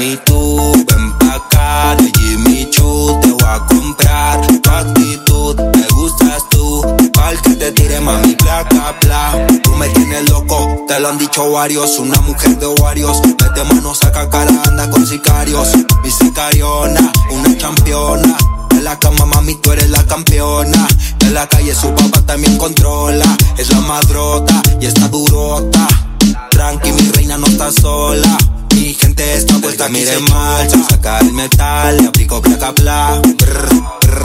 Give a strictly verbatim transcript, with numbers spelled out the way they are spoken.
Mami, tú ven pa' acá, de Jimmy Choo te voy a comprar. Tu actitud, me gustas tú, pa'l que te tire mami, placa, bla. Tú me tienes loco, te lo han dicho varios. Una mujer de ovarios, mete manos, saca cara, anda con sicarios. Mi sicariona, una campeona. En la cama, mami, tú eres la campeona. En la calle su papá también controla. Es la madrota y está durota. Tranqui, mi reina no está sola. Mi gente está vuelta, mire mal. Se saca el metal, le aplico placa, bla. Brr, brr.